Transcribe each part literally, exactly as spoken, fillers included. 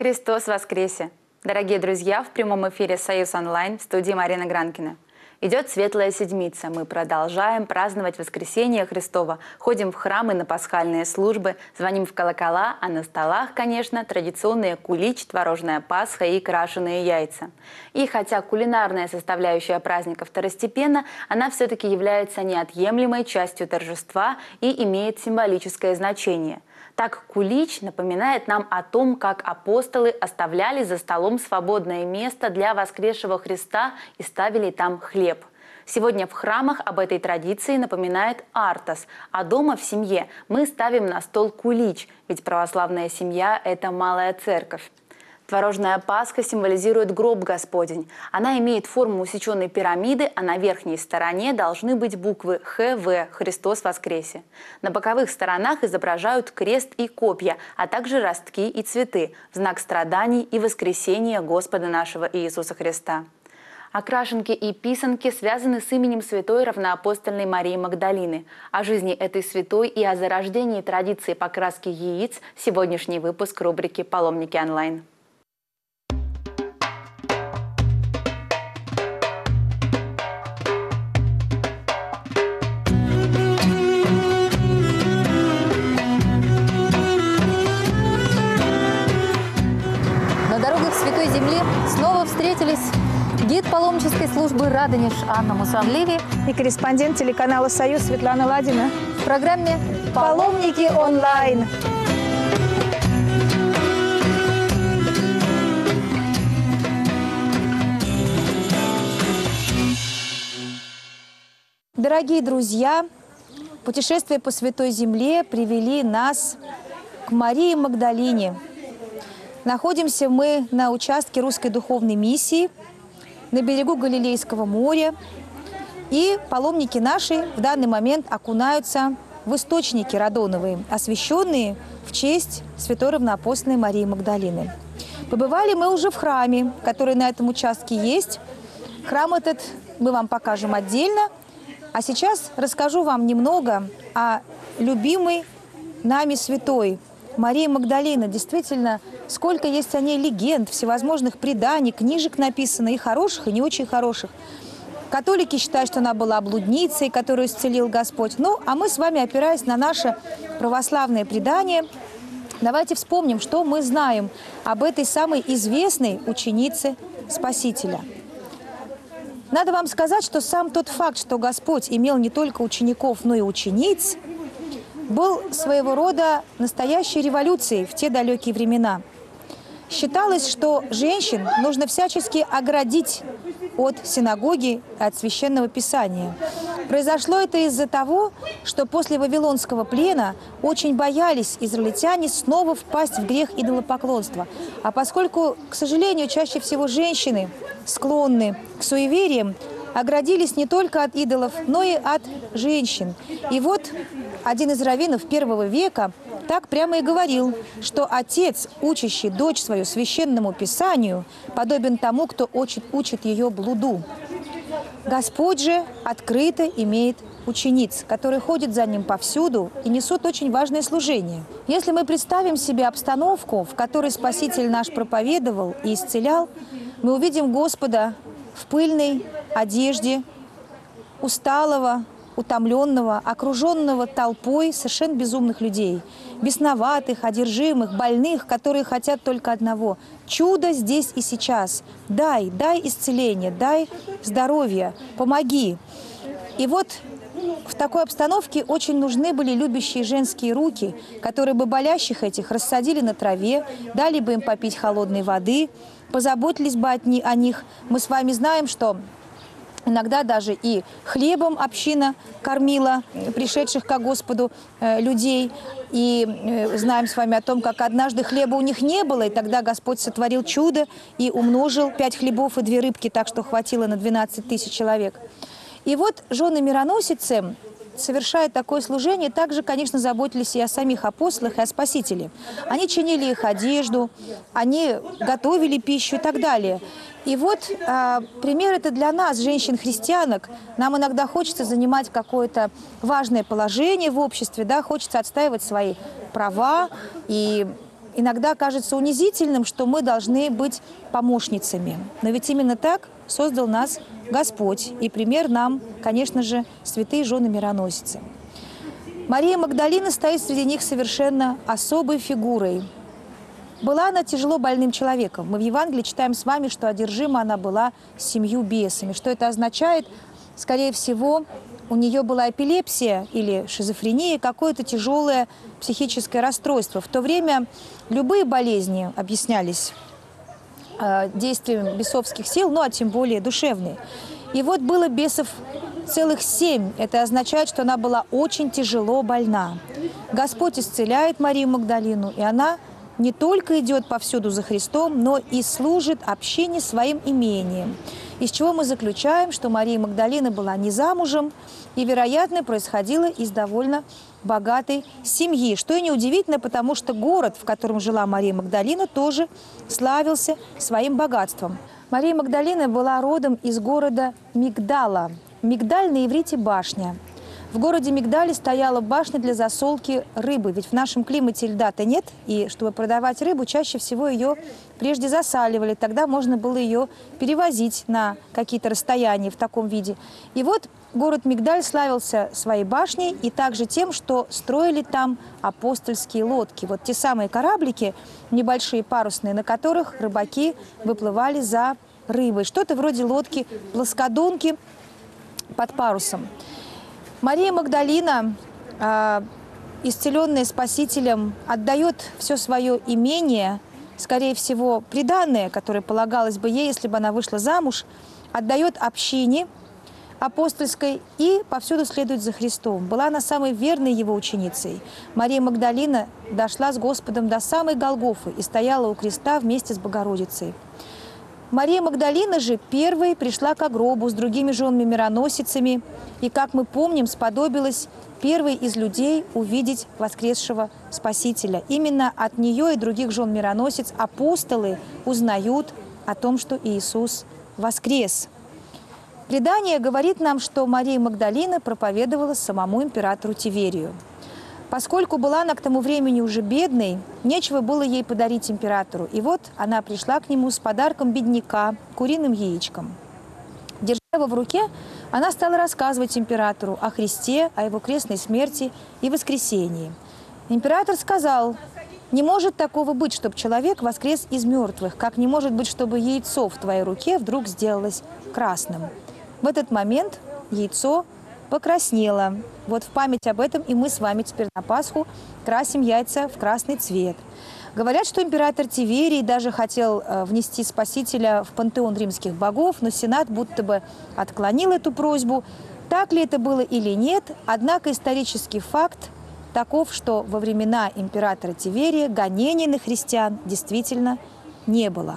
Христос воскресе! Дорогие друзья, в прямом эфире «Союз онлайн» в студии Марина Гранкина. Идет Светлая Седмица. Мы продолжаем праздновать воскресение Христова. Ходим в храмы на пасхальные службы, звоним в колокола, а на столах, конечно, традиционные кулич, творожная пасха и крашеные яйца. И хотя кулинарная составляющая праздника второстепенна, она все-таки является неотъемлемой частью торжества и имеет символическое значение. Так кулич напоминает нам о том, как апостолы оставляли за столом свободное место для воскресшего Христа и ставили там хлеб. Сегодня в храмах об этой традиции напоминает Артас, а дома в семье мы ставим на стол кулич, ведь православная семья – это малая церковь. Творожная пасха символизирует гроб Господень. Она имеет форму усеченной пирамиды, а на верхней стороне должны быть буквы Х В – Христос воскресе. На боковых сторонах изображают крест и копья, а также ростки и цветы в знак страданий и воскресения Господа нашего Иисуса Христа. А крашенки и писанки связаны с именем святой равноапостольной Марии Магдалины. О жизни этой святой и о зарождении традиции покраски яиц сегодняшний выпуск рубрики «Паломники онлайн». Святой Земли снова встретились гид паломнической службы «Радонеж» Анна Мусанливи и корреспондент телеканала «Союз» Светлана Ладина в программе «Паломники онлайн». Дорогие друзья, путешествия по Святой Земле привели нас к Марии Магдалине. Находимся мы на участке Русской Духовной Миссии, на берегу Галилейского моря. И паломники наши в данный момент окунаются в источники Радоновые, освященные в честь святой равноапостольной Марии Магдалины. Побывали мы уже в храме, который на этом участке есть. Храм этот мы вам покажем отдельно. А сейчас расскажу вам немного о любимой нами святой Марии Магдалины. Действительно, сколько есть о ней легенд, всевозможных преданий, книжек написано, и хороших, и не очень хороших. Католики считают, что она была блудницей, которую исцелил Господь. Ну, а мы с вами, опираясь на наше православное предание, давайте вспомним, что мы знаем об этой самой известной ученице Спасителя. Надо вам сказать, что сам тот факт, что Господь имел не только учеников, но и учениц, был своего рода настоящей революцией в те далекие времена. Считалось, что женщин нужно всячески оградить от синагоги, от священного писания. Произошло это из-за того, что после Вавилонского плена очень боялись израильтяне снова впасть в грех идолопоклонства. А поскольку, к сожалению, чаще всего женщины склонны к суевериям, оградились не только от идолов, но и от женщин. И вот один из раввинов первого века так прямо и говорил, что отец, учащий дочь свою священному писанию, подобен тому, кто учит, учит ее блуду. Господь же открыто имеет учениц, которые ходят за ним повсюду и несут очень важное служение. Если мы представим себе обстановку, в которой Спаситель наш проповедовал и исцелял, мы увидим Господа в пыльной одежде, усталого, утомленного, окруженного толпой совершенно безумных людей, бесноватых, одержимых, больных, которые хотят только одного – чудо здесь и сейчас. Дай, дай исцеление, дай здоровье, помоги. И вот в такой обстановке очень нужны были любящие женские руки, которые бы болящих этих рассадили на траве, дали бы им попить холодной воды, позаботились бы о них. Мы с вами знаем, что иногда даже и хлебом община кормила пришедших ко Господу э, людей. И э, знаем с вами о том, как однажды хлеба у них не было, и тогда Господь сотворил чудо и умножил пять хлебов и две рыбки, так что хватило на двенадцать тысяч человек. И вот жены-мироносицы, совершая такое служение, также, конечно, заботились и о самих апостолах, и о Спасителе. Они чинили их одежду, они готовили пищу и так далее. И вот э, пример это для нас, женщин-христианок. Нам иногда хочется занимать какое-то важное положение в обществе, да, хочется отстаивать свои права и иногда кажется унизительным, что мы должны быть помощницами. Но ведь именно так создал нас Господь. И пример нам, конечно же, святые жены-мироносицы. Мария Магдалина стоит среди них совершенно особой фигурой. Была она тяжело больным человеком. Мы в Евангелии читаем с вами, что одержима она была семью бесами. Что это означает? Скорее всего, у нее была эпилепсия или шизофрения, какое-то тяжелое психическое расстройство. В то время любые болезни объяснялись э, действием бесовских сил, ну а тем более душевные. И вот было бесов целых семь. Это означает, что она была очень тяжело больна. Господь исцеляет Марию Магдалину, и она не только идет повсюду за Христом, но и служит общине своим имением. Из чего мы заключаем, что Мария Магдалина была не замужем и, вероятно, происходила из довольно богатой семьи. Что и неудивительно, потому что город, в котором жила Мария Магдалина, тоже славился своим богатством. Мария Магдалина была родом из города Мигдала. Мигдаль на иврите – башня. В городе Мигдале стояла башня для засолки рыбы, ведь в нашем климате льда-то нет, и чтобы продавать рыбу, чаще всего ее прежде засаливали, тогда можно было ее перевозить на какие-то расстояния в таком виде. И вот город Мигдаль славился своей башней и также тем, что строили там апостольские лодки. Вот те самые кораблики, небольшие парусные, на которых рыбаки выплывали за рыбой. Что-то вроде лодки-плоскодонки под парусом. Мария Магдалина, э, исцеленная Спасителем, отдает все свое имение, скорее всего, приданное, которое полагалось бы ей, если бы она вышла замуж, отдает общине апостольской и повсюду следует за Христом. Была она самой верной его ученицей. Мария Магдалина дошла с Господом до самой Голгофы и стояла у креста вместе с Богородицей. Мария Магдалина же первой пришла к гробу с другими женами-мироносицами и, как мы помним, сподобилась первой из людей увидеть воскресшего Спасителя. Именно от нее и других жен-мироносиц апостолы узнают о том, что Иисус воскрес. Предание говорит нам, что Мария Магдалина проповедовала самому императору Тиверию. Поскольку была она к тому времени уже бедной, нечего было ей подарить императору. И вот она пришла к нему с подарком бедняка, куриным яичком. Держа его в руке, она стала рассказывать императору о Христе, о его крестной смерти и воскресении. Император сказал: «Не может такого быть, чтобы человек воскрес из мертвых, как не может быть, чтобы яйцо в твоей руке вдруг сделалось красным». В этот момент яйцо покраснело. Вот в память об этом и мы с вами теперь на Пасху красим яйца в красный цвет. Говорят, что император Тиверий даже хотел внести Спасителя в пантеон римских богов, но Сенат будто бы отклонил эту просьбу. Так ли это было или нет, однако исторический факт таков, что во времена императора Тиверия гонений на христиан действительно не было.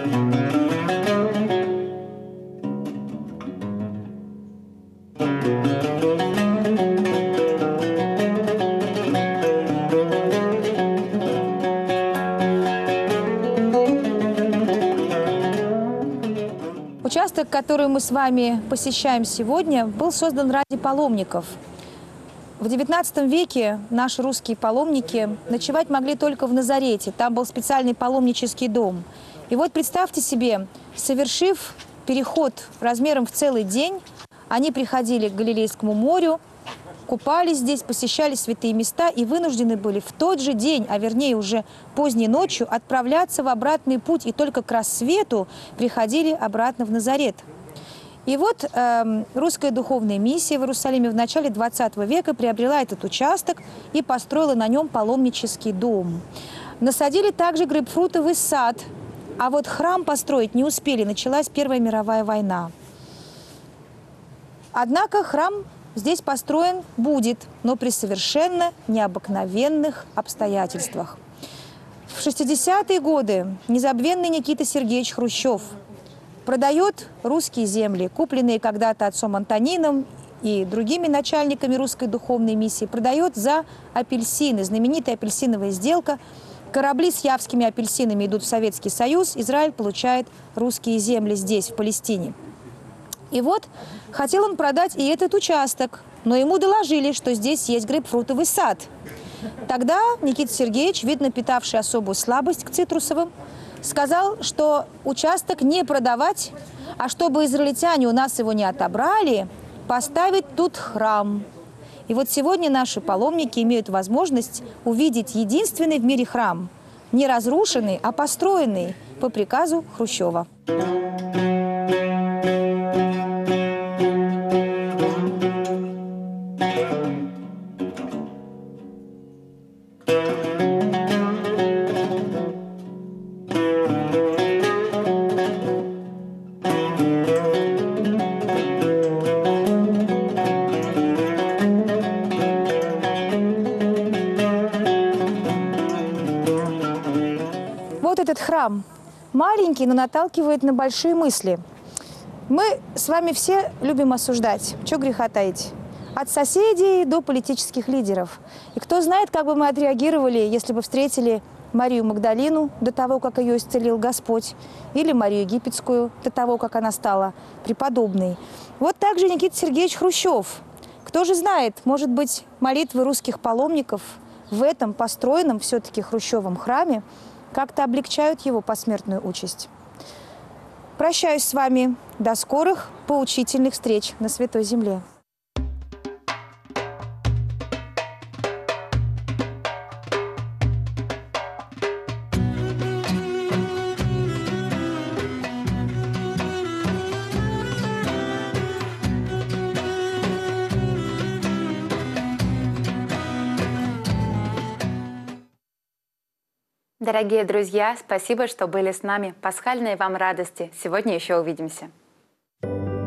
Участок, который мы с вами посещаем сегодня, был создан ради паломников. В девятнадцатом веке наши русские паломники ночевать могли только в Назарете. Там был специальный паломнический дом. И вот представьте себе, совершив переход размером в целый день, они приходили к Галилейскому морю, купались здесь, посещали святые места и вынуждены были в тот же день, а вернее уже поздней ночью, отправляться в обратный путь. И только к рассвету приходили обратно в Назарет. И вот э, русская духовная миссия в Иерусалиме в начале двадцатого века приобрела этот участок и построила на нем паломнический дом. Насадили также грейпфрутовый сад, а вот храм построить не успели, началась Первая мировая война. Однако храм здесь построен будет, но при совершенно необыкновенных обстоятельствах. В шестидесятые годы незабвенный Никита Сергеевич Хрущев продает русские земли, купленные когда-то отцом Антонином и другими начальниками русской духовной миссии, продает за апельсины. Знаменитая апельсиновая сделка. Корабли с явскими апельсинами идут в Советский Союз, Израиль получает русские земли здесь, в Палестине. И вот хотел он продать и этот участок, но ему доложили, что здесь есть грейпфрутовый сад. Тогда Никита Сергеевич, видно питавший особую слабость к цитрусовым, сказал, что участок не продавать, а чтобы израильтяне у нас его не отобрали, поставить тут храм. И вот сегодня наши паломники имеют возможность увидеть единственный в мире храм, не разрушенный, а построенный по приказу Хрущева. Вот этот храм маленький, но наталкивает на большие мысли. Мы с вами все любим осуждать. Чего греха таить? От соседей до политических лидеров. И кто знает, как бы мы отреагировали, если бы встретили Марию Магдалину до того, как ее исцелил Господь, или Марию Египетскую до того, как она стала преподобной. Вот так же Никита Сергеевич Хрущев. Кто же знает, может быть, молитвы русских паломников в этом построенном все-таки Хрущевом храме как-то облегчают его посмертную участь. Прощаюсь с вами. До скорых поучительных встреч на Святой Земле. Дорогие друзья, спасибо, что были с нами. Пасхальной вам радости. Сегодня еще увидимся.